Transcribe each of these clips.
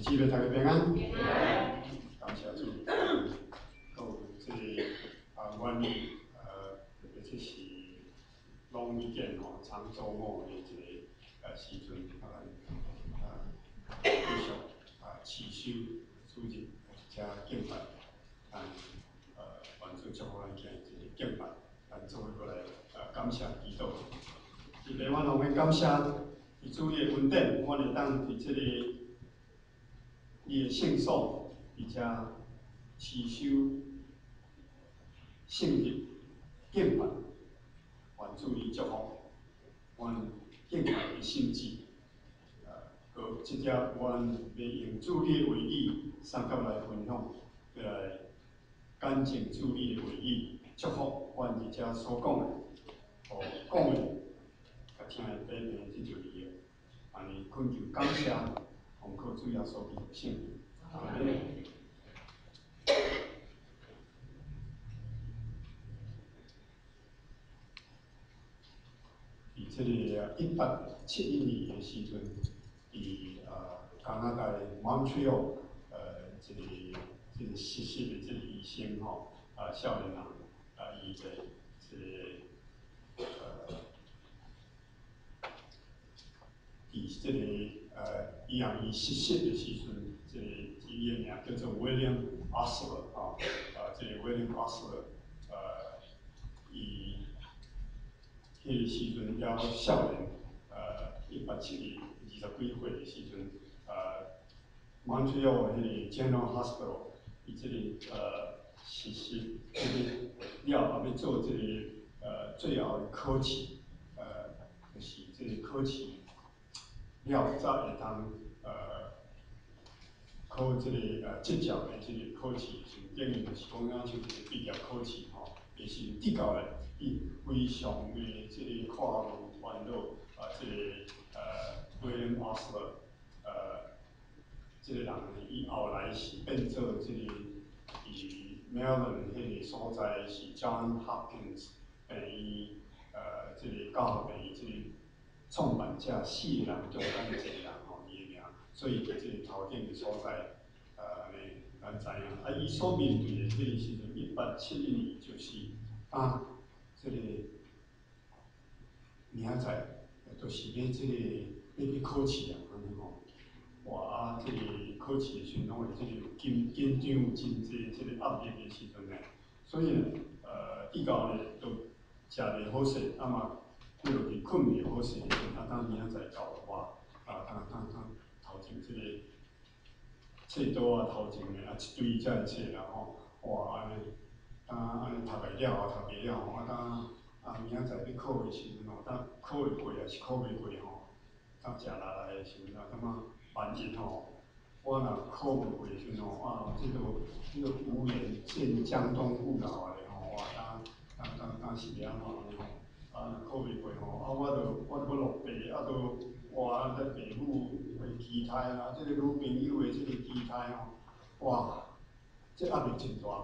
主日大家平安。感谢主。有这愿意尤其是long weekend 长周末的一个时阵，继续持续主日加敬拜，完成祝福咱家一个敬拜，咱做伙过来感谢祈祷。伫咧，阮拢会感谢伫主的恩典，我会当伫这个伊的圣所，而且持守圣日敬拜，愿主的祝福，阮敬拜的心志。和即只阮要用主你的话语，三角来分享，来感情主你的话语，祝福阮伫遮所讲的，和讲的，甲听的底边，即就是伊。安尼恳求感谢，奉靠主耶稣基督圣名。阿门。伫这个1871年的时阵，伫加拿大的 Montreal， 一个实习的这个医生少年人，伊在这个伫这个伊实习的时阵，这个伊的名叫做 William Osler， 这个 William Osler， 伊迄个时阵还少年，1871 20几岁的时阵，Montreal 迄个 General Hospital， 伊这个实习，了后要做这个最后的考试，就是这个考试了才会当考这个执照的这个考试，等于就是讲像一个毕业考试也是得到的。伊非常的这个跨入烦恼，这个William Osler， 这个人呢，伊后来是变做这个伊 Maryland 迄个所在是 John Hopkins 病院，这个教学病院这个创办者4个人中间的一个人伊的名，所以在这个头顶的所在，安尼咱知影。伊所面对的迄个时阵，1871年就是这个明仔载，就是要这个要去考试啊，安尼哇！这个考试的时阵，拢会这个紧张真济，这个压力的时阵呢，所以呢，以后呢，都食袂好势，嘛，过落去困袂好势的时阵，当明仔载到的话，当头前这个册桌头前的一堆遮个册啦哇安尼，安尼读袂了读袂了明仔载要考的时阵当考会过还是考袂过当食力来的时阵感觉万一我若考袂过的时阵这个无颜见江东父老的当是要安怎若考袂过我都要落地哇在父母的期待这个女朋友的这个期待哇，这压力真大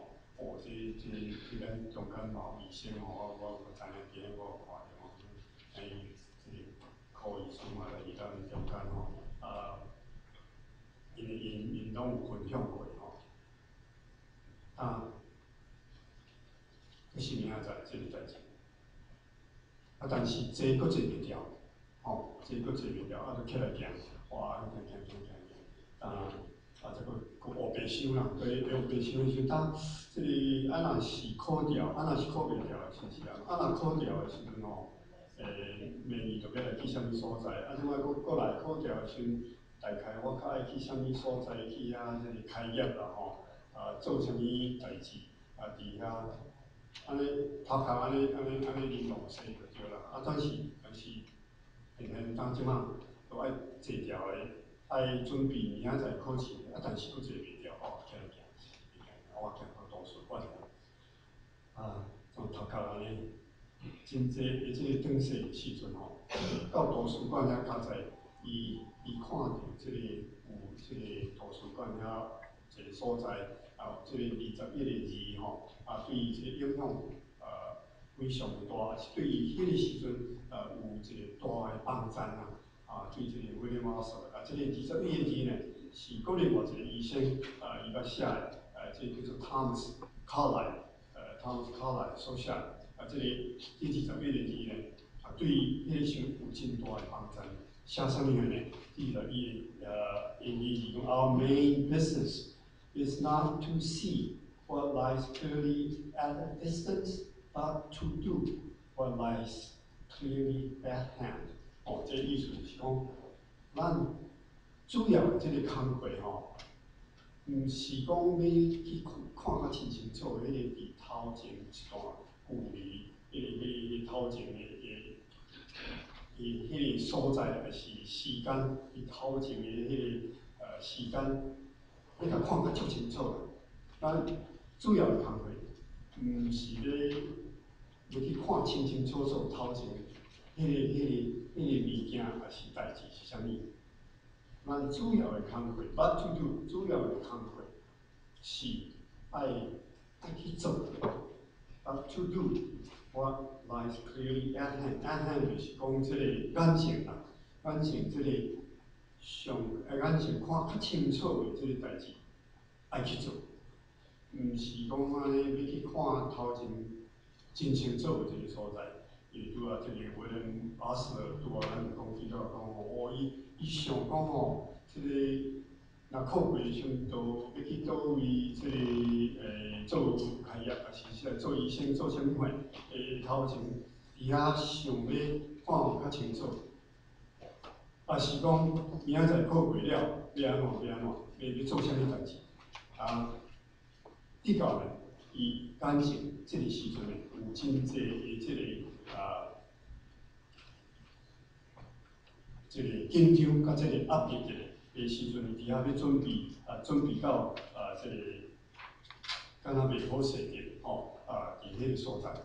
这咱中间医生我知影今日我有看到这个考医生伊当中间因拢有分享过这是明仔载这个代志，但是坐佫坐袂牢，坐佫坐袂牢，就起来行，哇，行，这个学白相啦，对，学白相的时阵，这个若是考掉，若是考袂掉的是是若考掉的时阵明年就要来去啥物所在，即摆佫来考掉的时阵，大概我较爱去啥物所在去这个开业啦做啥物代志伫遐，安尼头壳安尼零落势就对啦，但是现当即摆都爱坐条的。爱准备明仔载考试，但是佫坐袂牢起来行，我行到图书馆从头壳安尼，真济的这个转世的时阵到图书馆遐较载，伊看到这个有这个图书馆遐一个所在，这个21个字对伊这个影响非常的大，是对伊迄个时阵有一个大的帮赞对这个William Osler，这个21个字呢， 是国内外一个医生伊捌写的，这叫做 Thomas Carlyle，Thomas Carlyle 所写的，这个第21年呢，对迄个想有真大的帮助。写啥物呢？第21英讲 Our main business is not to see what lies clearly at a distance, but to do what lies clearly at hand。哦，这个意思就是讲，咱主要的这个工课吼，毋是讲要去看较清清楚迄个伫头前一段距离，迄个头前迄个所在，还是时间伫头前迄个时间，你甲看较足清楚。咱主要的工课，毋是要去看清清楚楚头前迄个物件还是代志是啥物。咱主要的工课 ，but to do 主要的工课是爱去做 ，but to do what lies clearly at hand。at hand 就是讲即个眼前啦，眼前即个眼前看较清楚的即个代志爱去做，毋是讲安尼要去看头前真清楚的即个所在。因为拄啊，即个威廉巴斯勒拄啊，咱讲比较讲吼，伊想讲吼，即个若靠过上都要去倒位，即个做开业，还是说做医生做啥物货，头前伫遐想要看较清楚，啊是讲明仔载靠过了，要安怎，要做啥物代志，的确呢，伊感情即个时阵呢，有真济的即个。即个紧张甲即个压力的时阵，伫遐要准备到即个敢若袂好势的吼伫迄个所在，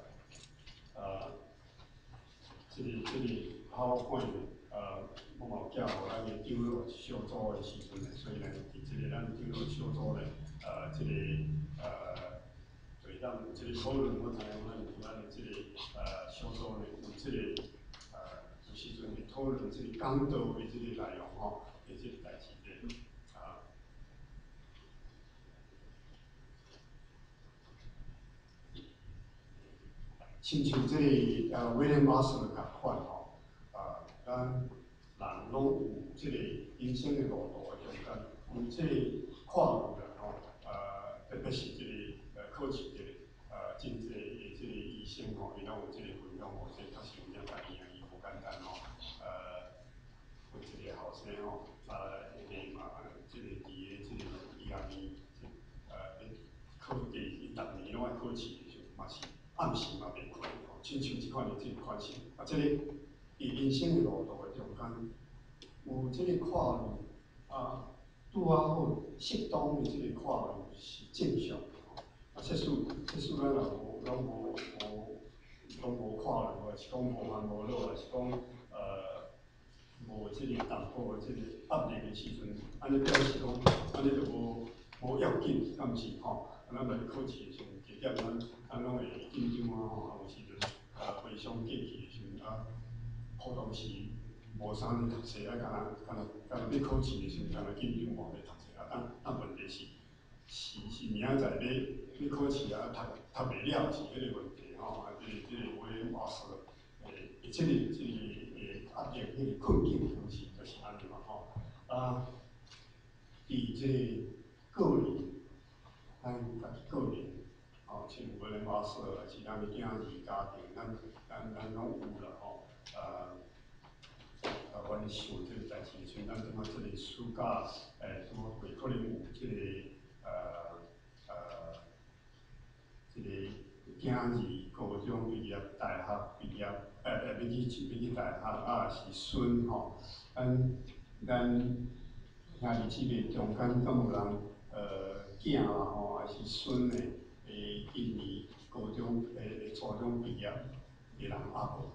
即个好看的我嘛有寄互咱的长老小组的时阵呢，所以呢，伫即个咱长老小组呢，即个对咱即个讨论，我知影咱的即个小组呢有即个。时阵会讨论即个讲道的即个内容吼，的即个代志的亲像即个威廉马斯的共款吼，咱人拢有即个人生的路途的中间，有即个跨入啦吼，特别是即个考试的真济的即个医生吼，伊拢有即个分享吼，这确实有点介伊无简单吼。有一个后生吼，因嘛，即个伫个即个医学院，考第逐年拢爱考试的时候，嘛是暗时嘛袂困吼，亲像即款的即个款式。即个伫人生的路途的中间，有即个跨入拄好适当的即个跨入是正常的吼。切使咱若拢无跨入，还是讲无烦无恼，还是讲无即个淡薄的即个压力的时阵，安尼表示讲，安尼就无要紧，敢毋是吼？咱来考试的时阵，地点咱拢会紧张吼，有时阵回想过去的时阵普通时无啥物读册，敢若要考试的时阵，敢若紧张无咧读册但问题是明仔载要考试读袂了是迄个问题吼，即个我咧话说，即个压力迄个困境东西就是安尼嘛吼。伫即个个人，咱家己个人，像无咧话说，还是咱的囝儿家庭，咱拢有啦吼。阮想即个代志，像咱即马即个暑假，会可能有即个即个囝儿高中毕业、大学毕业，要去大学是孙吼，咱兄弟姊妹中间敢有人囝啦吼，还是孙的，今年高中初中毕业的人无？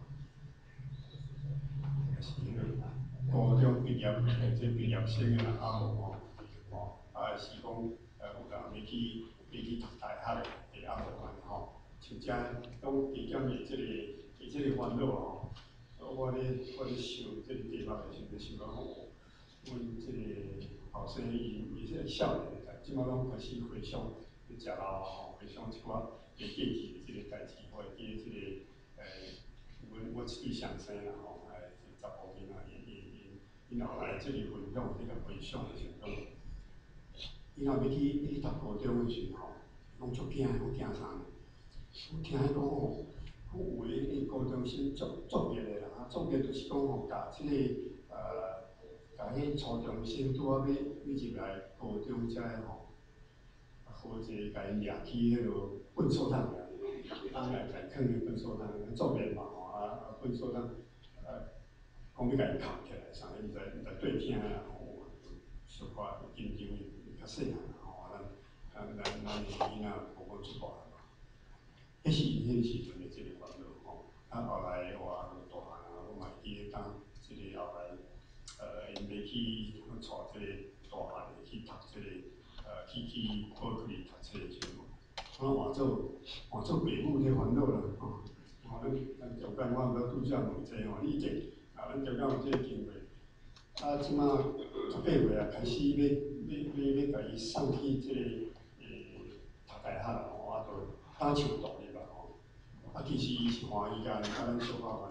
是迄个高中毕业即毕业生的人无吼，是讲有人要去读大学的无安吼，像遮拢加减的即个烦恼吼。我咧想即个题目的时阵，想讲吼，阮即个哦，所以伊这少年的代，即马拢开始回想，去食老吼，回想一寡过去的即个代志，或者记即个我一对相生啦吼，查甫囡仔，因后来即个分享，即个回想的时阵，因后要去读高中的时候，拢足惊，我惊啥呢？我听伊讲吼，有诶高中生作业的啦，作业就是讲吼，甲即个甲迄初中生拄仔要入来高中遮个吼，好一个甲伊掠去迄落粪扫桶尔，来甲伊囥去粪扫桶，作业嘛吼，粪扫桶，讲要甲伊扛起来，啥物毋知对听啦吼，小可紧张，较细汉啦吼，咱囡仔无讲出大汉嘛，迄是因迄时阵的即个烦恼吼。后来我大汉啊，我嘛记得当即个后来，因要去带即个大汉的去读即个去宝库读册的时阵，我换做父母迄烦恼啦吼。咱中间我毋捌拄则问者吼，你这咱中间有即个经过，即马18岁啊，开始要甲伊送去即个读大学吼，就当上独立啦吼。其实伊是欢喜甲咱小可烦恼，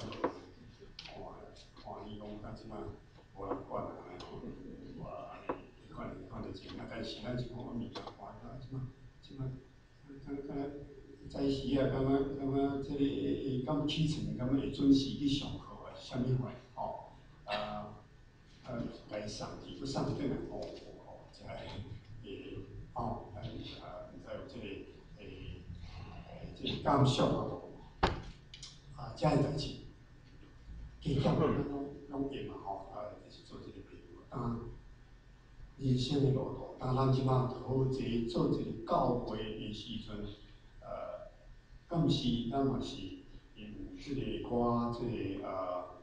欢喜讲即马无人管啊，安尼吼，看得清，但是咱是看物件看，即马早时啊，感觉即个敢起床，感觉会准时去上课啊，是啥物款吼？该送去，要送转来哦，才毋知有即个感受遮个代志，加减拢会嘛吼，就是做即个朋友人生的路途，当咱即马好做一个教会的时阵，敢是咱嘛是有即个我即个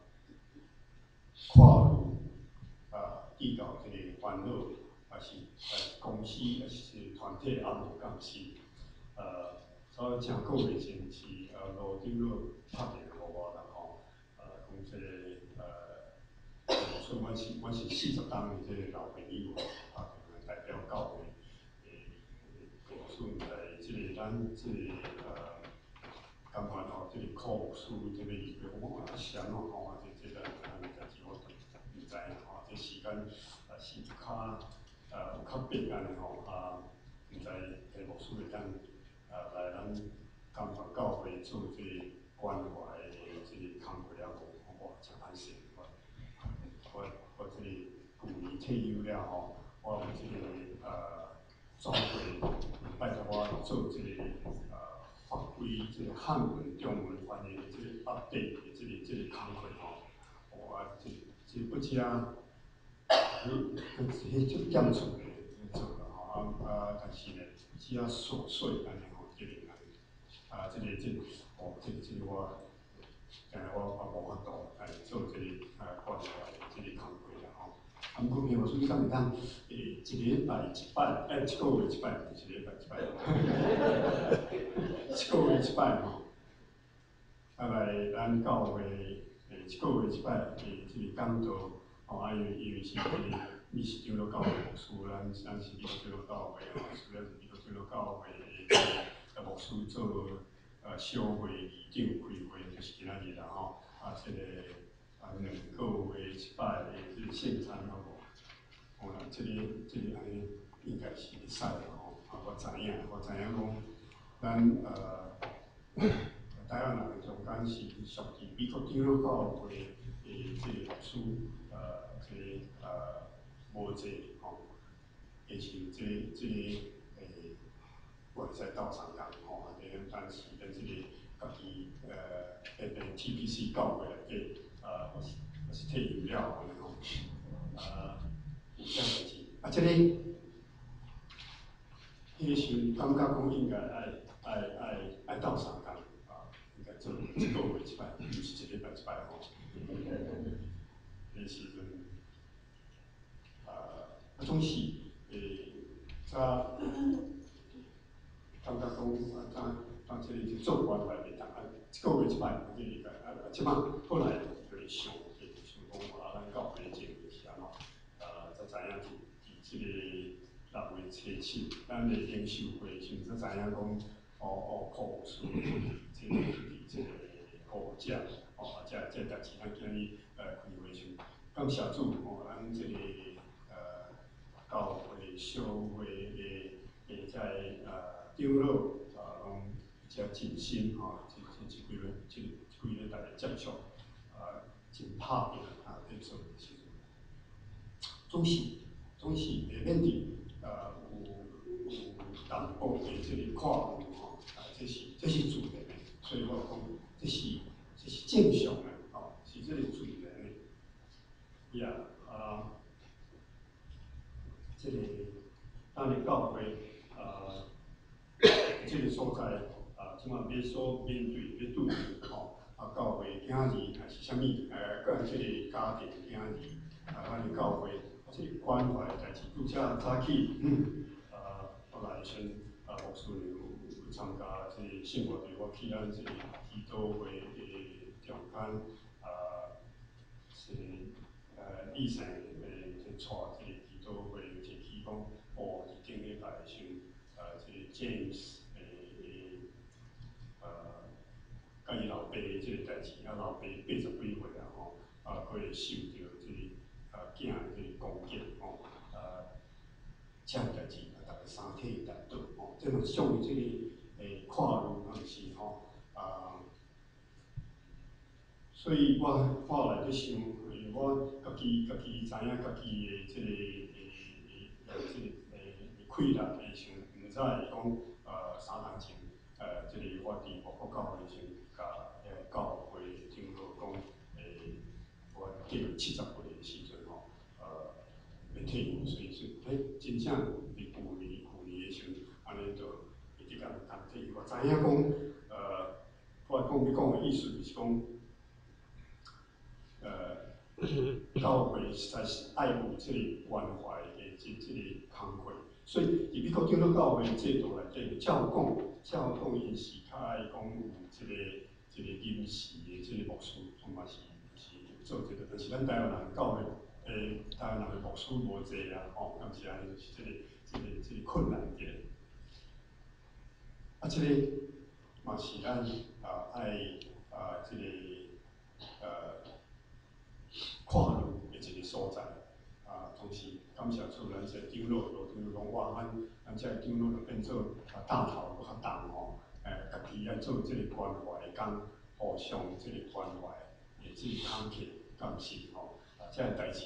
跨入遇到即个烦恼，还是公司，还是团体也无共识，所以正个月前是路顶落拍电话互我啦吼，讲即个所以我是40档的即个老朋友，代表教会所以在即个咱即个感觉吼，即个苦事，即个伊讲我是安怎吼，即个代志我都毋知啦吼，这时间是有较逼安尼吼，毋知题目书会当来咱感觉教会做即个关怀的即个工作了无？哇，真歹势！我即个旧年退休了吼，我有即个总会拜托我做即个发挥即个汉文、中文翻译的即个 update 的即个工作吼，哇，这不只迄足严肃的做啦吼，但是呢，只琐碎安尼吼，即个我，今日我无法度做即个关怀即个工作啦吼。毋过譬如说，你敢会当一个礼拜一摆，一个月一摆，毋是一个礼拜一摆，一个月一摆吼。来咱教会一个月一摆即个讲道，因为是你是长老教会牧师，咱是长老教会虽然是长老教会的牧师做小会议长开会，就是今仔日啦吼，即个2个月一摆的即个圣餐好无？即个安尼应该是会使啦吼，我知影讲咱台湾人中间是属于美国长老教会的即个牧师，无济吼，其实即个会使斗相共吼，但是咱即个家己TPC 教会内底我是退休了安尼吼，有啥代志？即个迄时感觉讲应该爱斗相共。做一个月一摆，毋是一礼拜一摆吼。迄时阵，总是早感觉讲当即个做关怀袂当，一个月一摆，即摆后来就会想讲咱教会前是安怎，才知影伫即个6月初7，咱的领袖会时阵才知影讲，库书即个好食，这代志咱今日开会时，感谢主咱即个教会小会在长老拢遮尽心即几日大家接触，真拍拼咧做的时阵，总是袂免伫有淡薄的即个看法这是自然的，所以我讲这是正常的是这个自然的。这个咱的教会这个所在即马要所面对要对教会囝儿还是啥物个这个家庭囝儿咱的教会这个关怀的代志，拄则早起我来先牧师有参加这个圣活队，我去咱这个祈祷会的中间是理性去带这个祈祷会，就去讲伫顶礼拜时这个 James 甲伊老爸的这个代志，老爸80几岁佫会受到这个囝的这个攻击这代志大家三体内倒这嘛属于这个看路是所以我后来在想，我家己知影家己的这个困难的时候，毋知讲3年前这个我伫外国教会时，甲教会长老讲我过70岁的时阵要退伍，所以真正伫去年的时候，安尼就一直甲退。我知影讲我要讲的意思就是讲。教会实在是爱有这个关怀的这个工课，所以伫美国长老教会制度内底，教讲因是较爱讲有这个临时的这个牧师，嘛是做这个，但是咱台湾人教会台湾人的牧师无济敢是安尼就是这个困难点。这个嘛是咱爱这个看路的一个所在同时感谢主，咱这长老讲哇，咱这长老就变做大头搁较重家己爱做这个关怀的工，互相这个关怀的这个工课感谢这个代志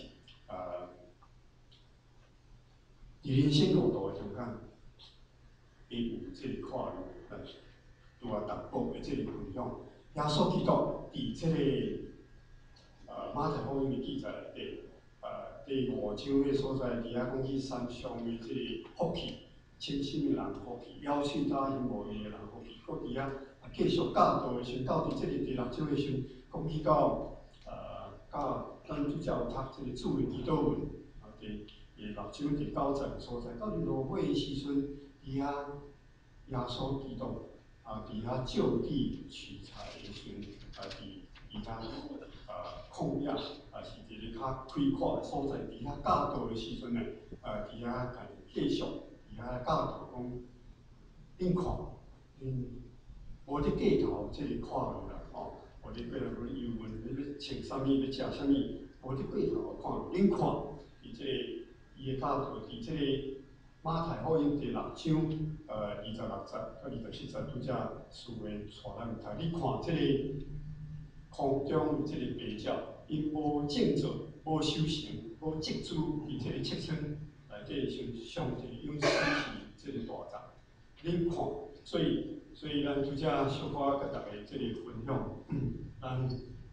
伫人生路途的中间，会有这个看路，拄啊淡薄的这个分享，耶稣基督伫这个。马太福音的记载内底，第5章的所在，伫遐讲去山上的这个福气，清心的人福气，枵首答应无义的人福气，搁伫遐继续教导的时候，到伫这个第6章的时候，讲去到咱拄则有读这个主的祈祷文，第6章第9节的所在，到伫落尾的时阵，伫遐耶稣基督伫遐就地取材的时阵，伫遐。旷野是一个较开阔的所在，伫遐教导的时阵呢，伫遐继续伫遐教导讲，恁看，无伫街头即个看路啦，无伫街头要问要穿啥物，要食啥物，无伫街头看路，恁看，伫即个伊的教导，伫即个马太福音第6章26节到27节，拄则书的带咱读，你看即个。空中即个白鸟，因无种作，无收成，无积蓄伫即个册村内底上这个有时是即个大站。恁看，所以咱拄则小可甲大家即个分享，咱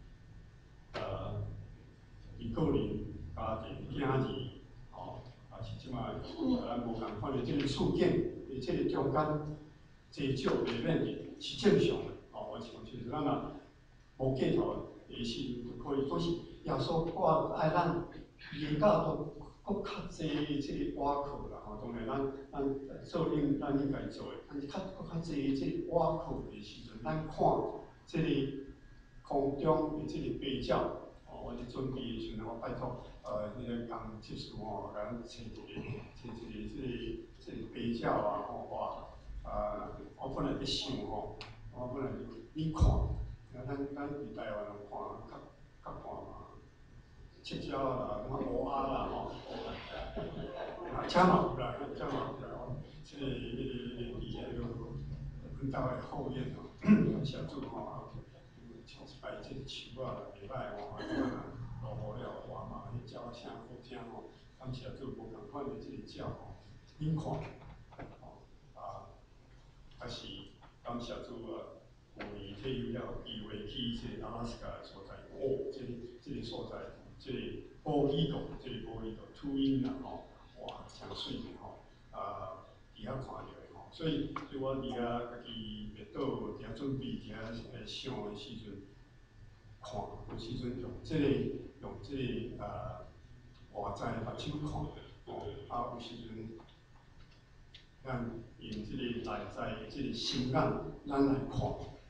伫个人家庭囝儿也是即卖咱无共款的即个处境，伫即个中间，济少袂免的是正常的我想就是咱无计头的时阵就可以，可是耶稣我爱咱伊的教导搁较济即个瓦课啦当然咱做咱应该做的，但是搁较济即个瓦课的时阵，咱看即个空中的即个白鸟我咧准备的时阵，我拜托迄个工技术吼，甲咱找一个这个杯架啊，吼哇，我本来咧想吼，我本来就你看，咱伫台湾人看较看嘛，赤脚啦，什么乌鸦啦吼，车嘛有啦，车嘛有啦，即个伫遐个阮兜的后院吼，感谢主吼。唱一摆即个树啊，袂歹吼，落雨了话嘛，迄鸟声好听吼，感谢主无共款的即个鸟吼，恁看吼还是感谢主啊，有伊替有了机会去即个阿拉斯加的所在，即个所在，即个保利岛秃鹰啦吼，哇，诚水的吼，伫遐看到的吼，所以我伫遐家己热岛，伫遐准备，伫遐想的时阵。看，有时阵用即个外在目睭看，有时阵咱用即个内在即个心眼，咱来看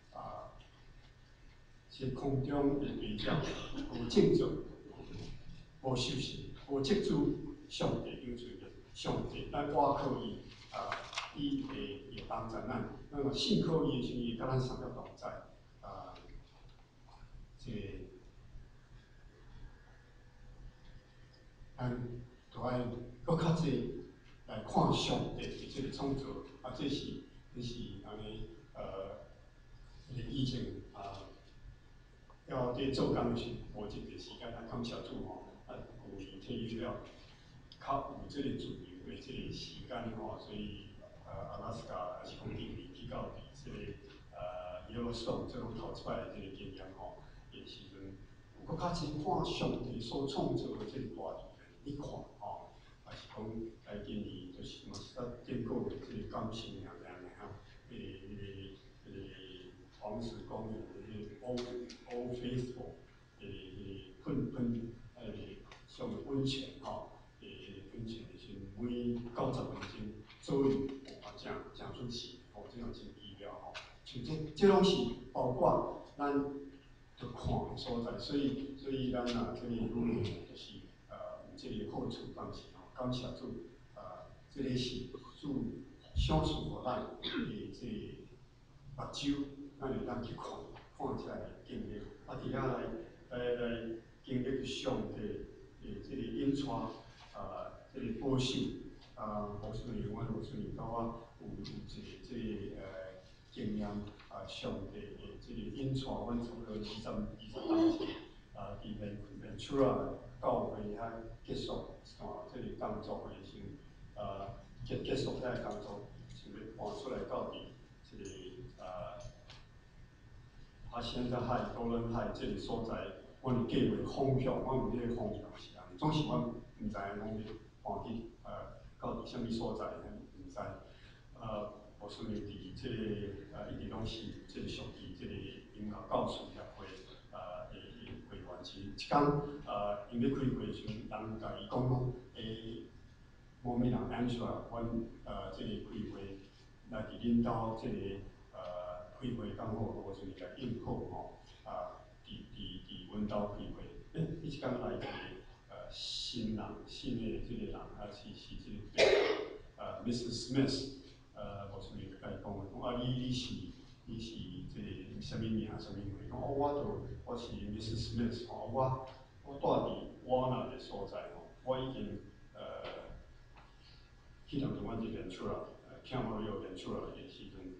是空中的对象，无正宗，无修行，无接触上帝有罪的上帝，咱我靠伊伊会帮助咱，那么信靠伊的时候，伊甲咱三个同在即个。咱就爱搁较济来看上帝的这个创造，这是安尼以前要伫做工时，无一个时间来感谢主吼，有伊替予了较有这个自由的这个时间吼，所以阿拉斯加是讲定位去到这个耶路撒冷这种头一摆的这个经验吼，的时阵，有搁较济看上帝所创造的这个大地。你看吼，也是讲今年就是嘛是咱经过的这个感情尔哈，黄石公园的Old Faithful，上温泉吼，温泉的是每90分钟左右，真出事，这种真奇妙吼，像这拢是包括咱着看的所在，所以咱这个旅游就是。这个好处当是吼，感谢主，这个是主赏赐互咱的这目睭，咱会当去看起来经历，伫遐来经历上帝的这个引带，这个保守，无顺利，阮无顺利，到我有一个经验，上帝的这个引带，阮差不多20当时，伫Ventura。教会遐结束，即个工作的时候，结束遐个工作，想要搬出来到伫即个现在海、多伦海即个所在，阮的计划方向，阮有迄个方向是安尼，总是阮毋知影讲要搬去到伫啥物所在，毋知。无顺利伫即个一直拢是即个属于即个音乐教师协会会员是一天因要开会的时阵，人甲伊讲某物人 Angela， 阮即个开会来伫恁兜即个开会刚好无顺利来应付吼，伫阮兜开会，伊一天来一个新的即个人，是即个Mrs. Smith， 无顺利就甲伊讲你是即个啥物名啥物货？讲我是 Mrs. Smith， 我住伫Warner 的所在吼，我已经去当阵阮伫 Ventura，Camarillo Ventura 的时阵，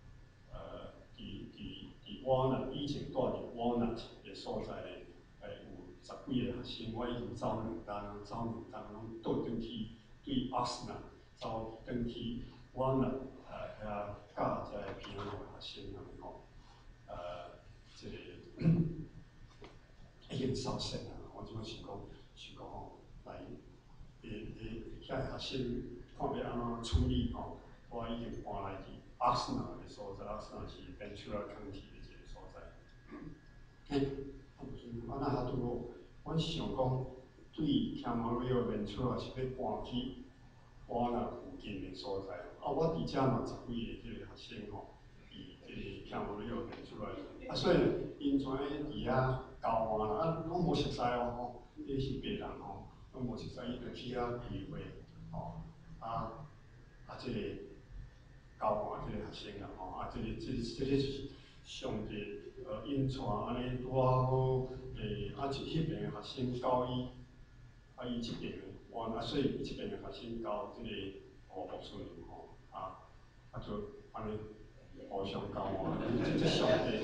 伫 Warner 以前住伫 Warner 的所在有10几个学生，我已经走两单，拢倒转去对 Oxnard 走转去 Warner， 遐教遮个平安的学生安尼吼，即个已经熟悉啦。我即摆想讲吼，来遐学生看要安怎处理吼，我已经搬来伫Oxnard的所在，Oxnard是 Ventura County 的一个所在。我那拄好，阮是想讲，对 Camarillo Ventura 是要搬去Warner附近的所在。我伫遮嘛10几个即个学生吼，伫听无了就出来。啊，所以因全伫遐交换啦，啊，拢无熟悉哦吼，伊是白人吼，拢无熟悉，伊就去遐聚会吼，即个交换即个学生啦吼，即个就是上帝因带安尼拄啊好，迄边的学生交伊，伊即边所以伊即边的学生交即个牧师吼，就安尼互相交换，即上帝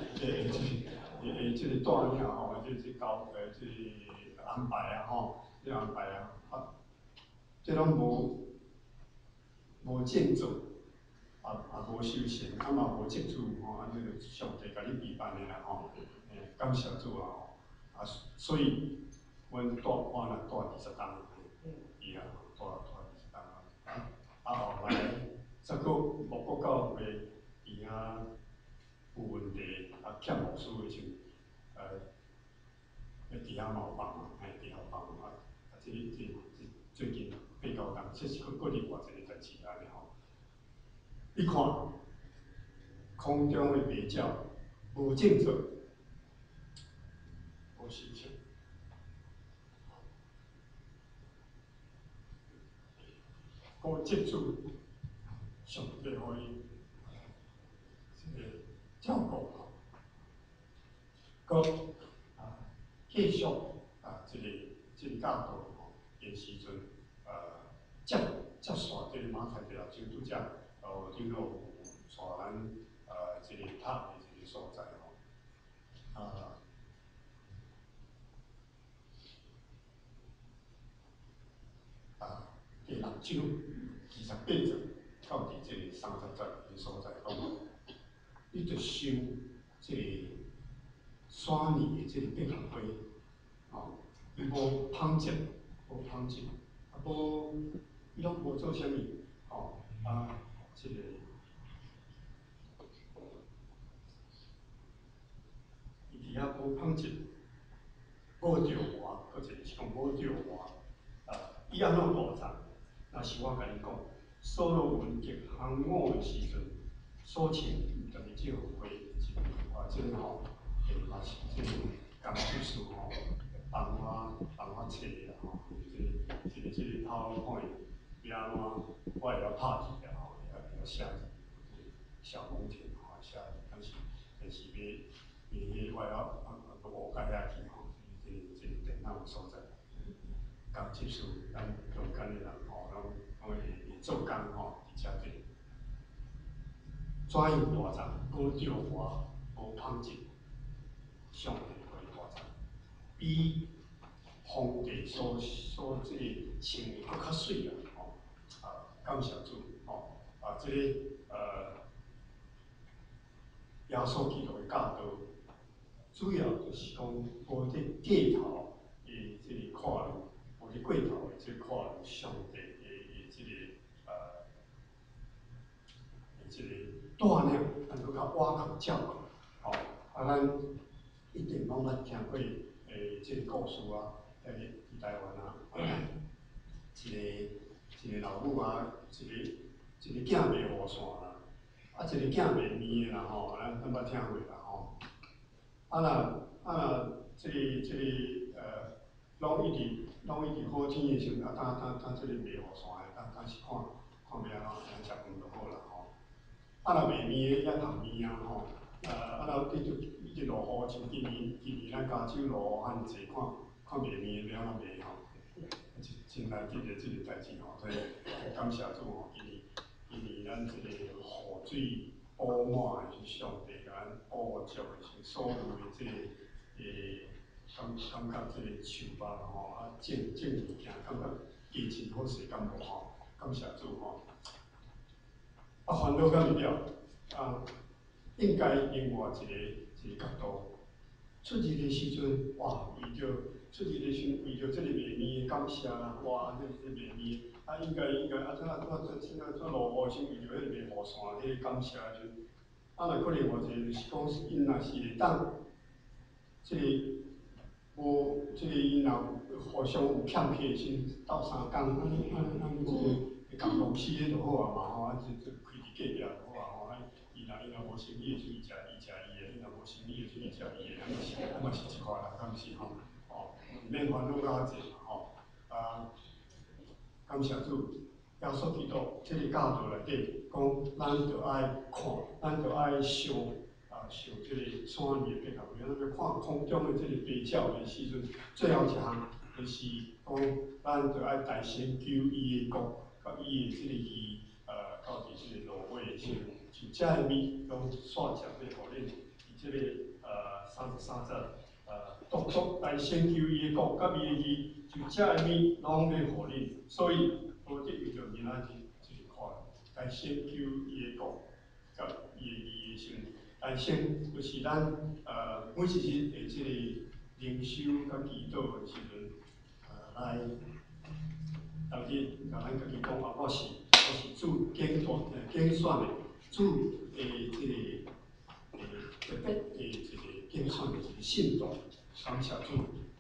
即个带领吼，即交即安排吼，即安排即拢无建造。无修行，嘛无接触吼，这个上帝甲你陪伴的啦吼，感谢主啊吼，所以阮我带20档，伊啊带20档后来再搁无到尾，伊啊有问题，欠牧师的时候，伫遐嘛有帮忙，伫遐帮忙最近8、9档，这是搁另外一个代志安尼吼，你看。空中的白鸟无建造，无修行，无接触上帝互伊这个照顾，佮继续这个教导吼，因时阵接续这个马太条就拄则就带咱这个塔的这个所在吼，第6章28节到第这个30节的所在讲，你着收这个山里的这个百合花，吼，伊无芳泽，伊拢无做啥物，吼，这个。伊伫遐无芳泽，无着活，或者是讲无着活，伊安怎大藏？若是我甲你讲，所罗门结行伍的时阵，所穿就是这个花，即个吼，嘛是即个工具师吼，帮我找啦吼，即个PowerPoint要安怎，我会晓拍字啦吼，会晓写字，小农田吼写字，但是我会晓学甲遐去吼，这个电脑的所在。刚接触咱中间的人吼，拢会做工吼，伫遮底，怎样大藏？无着活，无芳泽，上帝会大藏，比皇帝所这个穿的搁较水啦吼，感谢主吼，这个耶稣基督的教导，主要就是讲无伫过头的这个看路。无伫过头的即看上帝的即个带领，能够较挖苦照顾，吼，咱一定拢捌听过即个故事伫台湾一个老母一个囝卖雨伞啦，一个囝卖面啦吼，咱捌听过啦吼，即个拢一直好天的时阵，当即个卖雨伞的，当是看要安怎食饭就好啦吼。若卖面的也读面吼，若一直落雨，像今年咱加州落雨遐尼济，看卖面的要安怎卖吼，真难得的即个代志吼，所以感谢主吼，今年咱即个雨水补满的是上帝甲咱补足的是所有的即个感觉即个手吧吼，种物件，感觉价钱好势，敢无吼？感谢主吼。烦恼敢袂了，应该另外一个角度，出日的时阵，哇，为着出日的时阵，为着即个卖面的感谢啦，哇，即个卖面，应该怎落雨先为着迄个卖雨伞迄个感谢就，若可能我一个就是讲，因若是会当，即个。因若互相有欠客先斗相共，即个共公司迄就好啊嘛吼，开伫隔壁就好啊吼，伊伊若无生意就伊食伊的，伊若无生意就伊食伊的，咱嘛是一块人，敢是吼？哦，毋免烦恼到济嘛吼。感谢主，耶稣基督这个教导内底讲，咱着爱看，咱着爱想想这个山里的百合花，咱要看空中的这个飞鸟的时阵，最后一项就是讲，咱着爱大声求伊的国，甲伊的这个义，到伫这个芦苇的时阵，就遮个物拢煞接要互恁，伫这个33节独独大声求伊的国，甲伊的义，就遮个物拢要互恁，所以我得为着明仔日就是看，大声求伊的国，甲伊的义的时阵。大声就是咱每一日的这个灵修甲祈祷的时阵，来逐日甲咱家己讲话，我是主拣选的，主的这个特别的这个拣选的一个信徒，感谢主。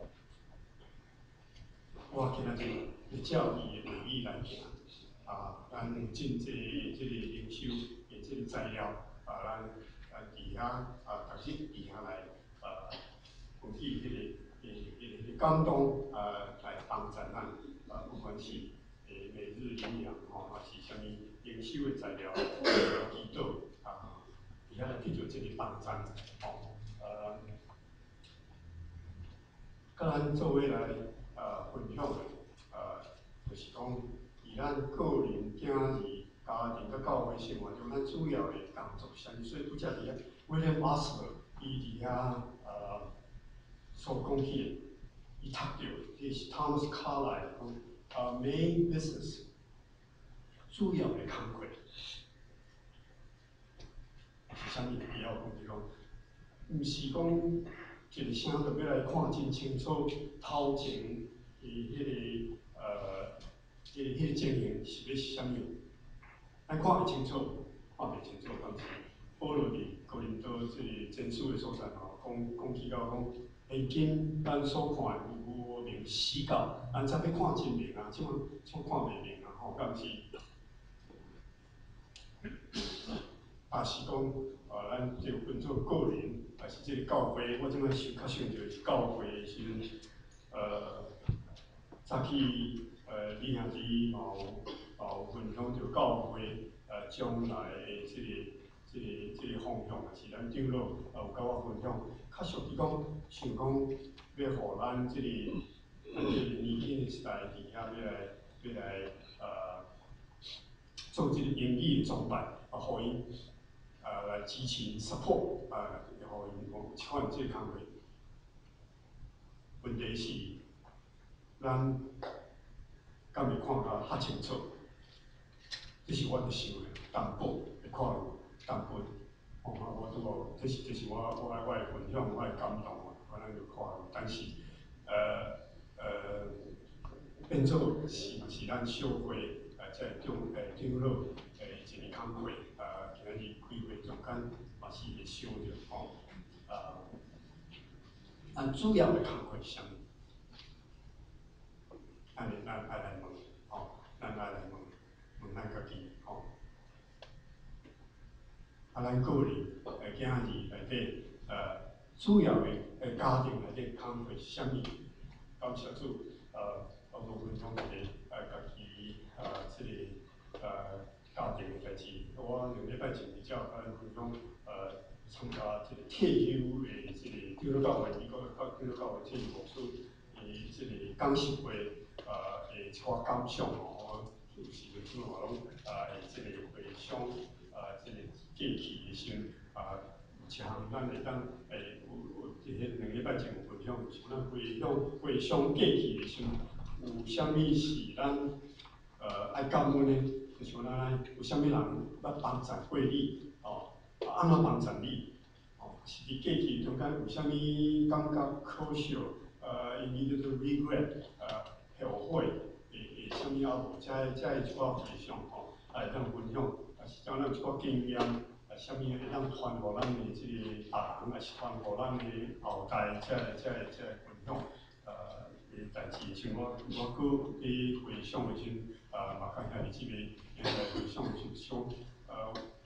我今仔日会照伊的话语来行，咱有真济这个灵修的这个材料，咱。伫遐逐日伫遐来有以迄个感动来帮助咱不管是每日营养还是啥物灵修的材料，祈祷伫遐来去做这个帮助甲咱做伙来分享的就是讲以咱个人囝儿。家庭甲教会生活中，咱主要的工作啥物？所以拄则伫遐William Osler 伊伫遐所讲起的，伊读到，迄是 Thomas Carlyle 讲main business 主要的工课是啥物？比较讲就讲，毋是讲一个声就要来看真清楚头前伊迄个迄个情形是要是啥物？咱看会清楚，看袂清楚，但是保罗伫哥林多这个前书的所在讲起到讲，现今咱所看的有无明死到，咱才要看真明啊，即看袂明啊，但是，是讲咱就分做个人，还是这个教会，我即摆较想着是教会的时阵，早起李兄弟有分享着教会将来的这个方向，是咱长老有甲我分享。较俗伫讲，想讲要互咱这个年轻的时代伫遐要来做这个英语的装扮，互因来支持 support， 互因有即款这个工作。问题是，咱敢会看较清楚？这是我伫想的，淡薄会看有淡薄。我拄无，这是我的分享，我的感动可能就看有，但是变做是咱小会这长老一个工会今仔日开会中间嘛是会想着咱主要的工会是啥物？咱爱来问，咱爱来问咱家己，咱个人囝儿内底主要的家庭内底工会是啥物？感谢主，包括分享一个家己这个家庭的代志。我2礼拜前比较甲咱分享参加这个退休的这个基督教会，美国基督教会退休牧师的这个讲习会的一寡感想有时阵主要拢这个回想这个过去的时阵有一项咱会当有伫迄2礼拜前有分享，像咱回想过去的时阵，有啥物是咱爱感恩的？就像咱有啥物人要帮助过你安怎帮助你？是伫过去中间有啥物感觉可笑因为叫做 regret 后悔的啥物啊无？才会一寡回想来当分享，是讲咱有一寡经验，啥物会当传互咱的这个下人，还是传互咱的后代，才会分享的代志。像我搁伫回想的时阵，嘛甲兄弟姊妹来回想的时阵，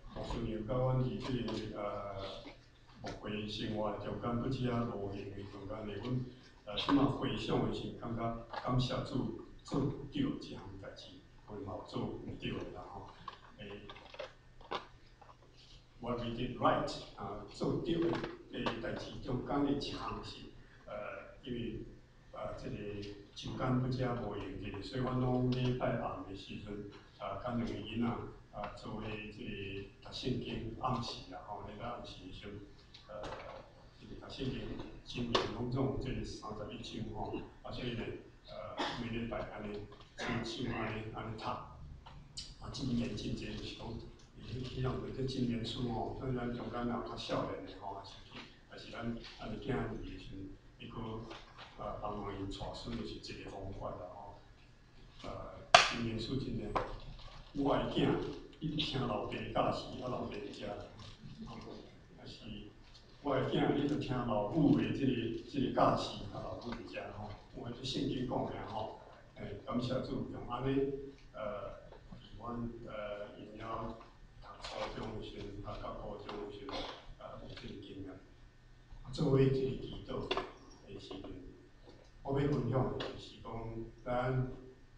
牧师有甲阮伫即个牧会生活中间，不只啊无闲的中间咧，阮即马回想的时候，感觉感谢主做对一项代志，我嘛有做唔对的啦吼。What we did right 做对的代志中间的一项是因为即个时间不只无闲个，所以阮拢礼拜暗的时阵甲两个囡仔做迄即个读圣经暗时啦吼，礼拜暗时的时阵即个读圣经今年拢总即个31章吼，所以呢每礼拜安尼像安尼读，今年真济就是讲。希望这今年书吼，虽然中间也较少年的吼，但是咱安尼囝儿的时阵，伊个帮忙因带孙就是一个方法啦吼。今年书真诶，我的囝伊听老爸教示，老爸伫遮，但是我的囝伊就听老母的即个教示，老母伫遮吼。我这圣经讲的吼，感谢主，用安尼阮因了。初中的时阵，到高中的时阵，有这个经验。作为一个祈祷的时阵，我要分享的就是讲，咱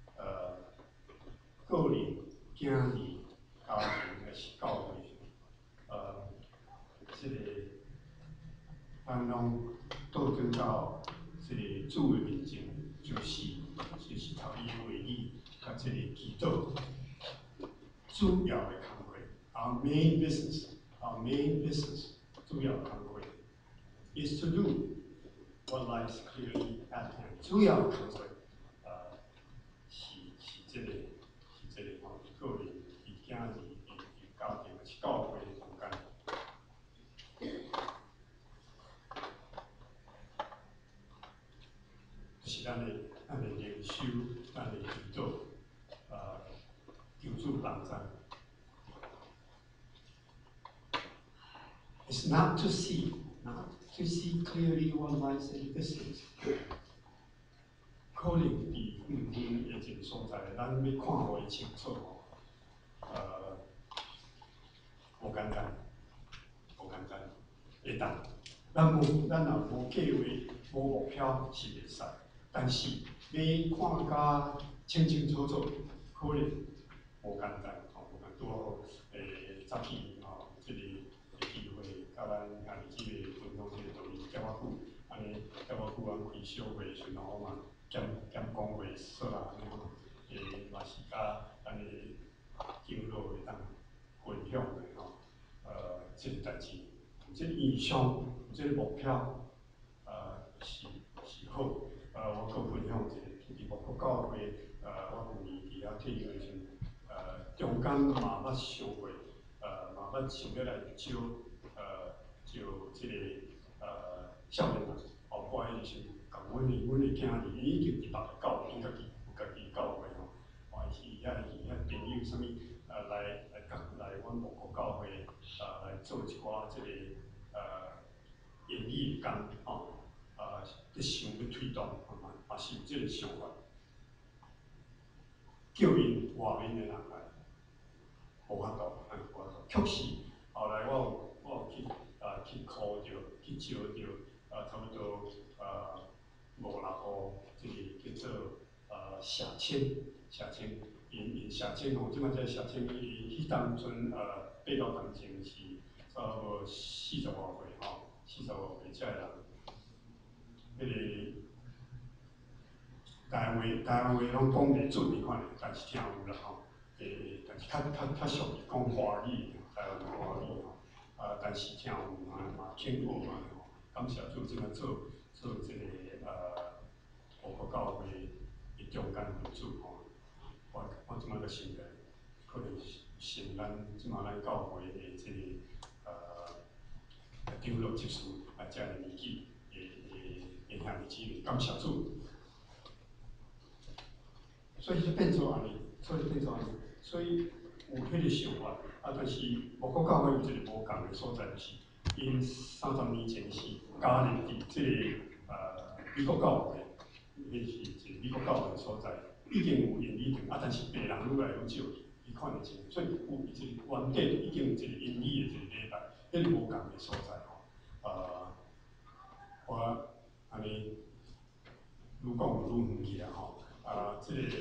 个人、囝儿、家庭还是教会，这个咱拢倒转到这个主的面前，就是头一为义，甲这个祈祷主要的工作。Our main business,主要的工作 is to do what lies clearly at hand. 主要的工作，是这个吼，个人、伊囝儿、伊家庭，是教会的中间，就是咱的灵修，咱的祈祷，求主帮助。It's not to see clearly what lies in distance. 可能伫远远的一个所在，咱要看袂清楚吼，无简单，会当。咱若无计划、无目标是袂使，但是要看甲清清楚楚，可能无简单，无简拄好早起吼，即个机会，甲咱安尼即个分享即个道理，叫我久，安尼叫我久安开小会时阵，我嘛兼讲话说啦，安尼吼，嘛是甲安尼经络会当分享的吼，即个代志，有即个意向，有即个目标，是好。我搁分享一个，伫外国教会，我有年伫遐退休的时阵，中间嘛捌想过，嘛捌想要来招即个少年人，包括迄时阵，共阮的囝儿，伊已经伫别个教会，因家己有家己教会吼，还是遐朋友啥物，来阮外国教会，来做一寡即个演艺的工吼，咧想要推动，嘛是有即个想法，叫因外面的人来，无法度，确实，后来我有去考着，去招着，差不多5、6户，即个叫做社青，因社青吼，即摆这社青伊迄当阵爬到当前是差不多40外岁吼，40外岁遮人，迄个台湾话拢讲袂准哩款的，但是听有啦吼。但是较俗是讲华语，台湾华语吼，但是听有嘛听学嘛吼。感谢主，即摆做即个外国教会的中间分子吼，我即摆个想着，可能是咱即摆咱教会的即个长老执事遮个年纪会向你指明，感谢主。所以就变做安尼，所以有迄个想法，但是外国教会有一个无共的所在，就是因30年前是加入伫即个美国教会，迄是一个美国教会所在，已经有演艺场，但是白人愈来愈少， 伊看的情，所以有一个原底已经有一个因理的一个礼拜，迄是无共的所在吼。我安尼愈讲愈远去啦吼。即个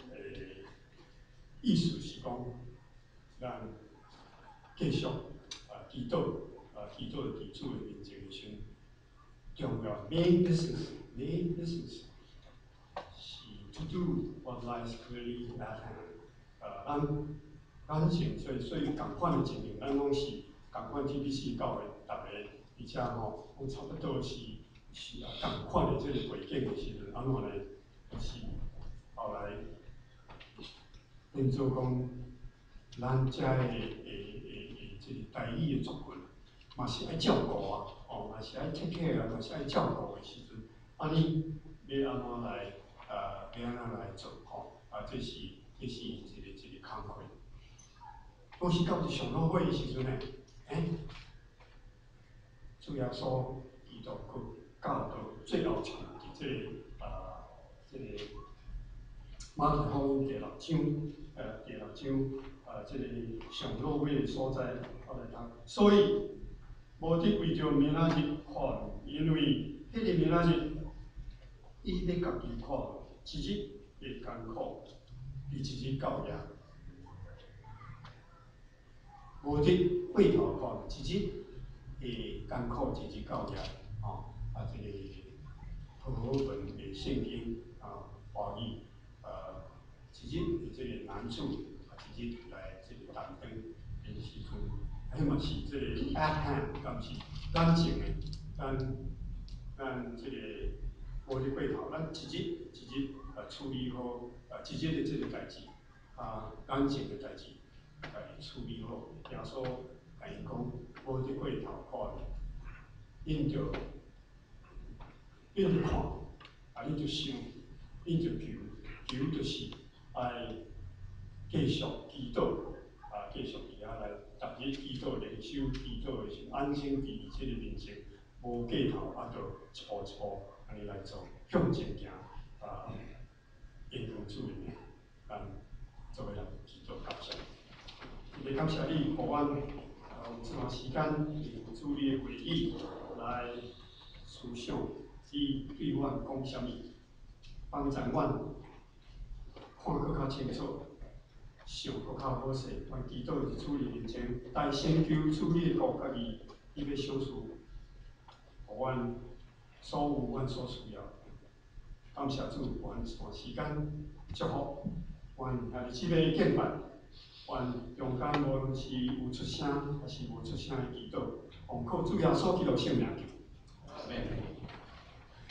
意思是讲，咱继续祈祷，祈祷伫主的面前的时阵，重要 main business 是 to do what lies really at hand。咱情所以共款的情形，咱拢是共款 TBC 教的逐个，而且吼，拢差不多是共款的即个背景的时阵，安怎呢？就是后来变做讲，咱遮的即个台语的族群，嘛是爱照顾啊，嘛是爱 take care 啊，嘛是爱照顾的时阵，你要安怎来要安怎来做吼？这是一个工课。都是到伫上老尾的时阵呢，主耶稣伊就去教导最后场伫即个马太福音第6章，即个上老尾的所在，我来读。所以，无得为着明仔日看路，因为迄个明仔日，伊要家己看路，一日会艰苦，比一日到夜。无得回头看，一日会艰苦，一日到夜。即个和文的圣经华语，一日的即个难处，一日来即个担当的时阵，迄嘛是即个 at hand， 敢是咱前的，咱即个无得回头，咱一日处理好一日的即个代志，眼前的代志。处理好，耶稣甲伊讲，无得过头看，因着看，因着想，因着求就是爱继续祈祷，继续伫遐来逐日祈祷、灵修、祈祷的时候，安静伫即个面前，无过头，就一步安尼来做，向前行，应用主的名，做伙来祈祷感谢。也感谢你，互阮有这段时间用主你的话语来思想，你对阮讲啥物，帮助阮看搁较清楚，想搁较好势。阮祈祷伫主你面前，但先求主你的国甲伊要小事，互阮所有阮所需要。感谢主，阮一段时间祝福，阮日子要敬拜。愿中间无论是有出声，还是无出声的祈祷，奉靠主耶稣基督圣名求。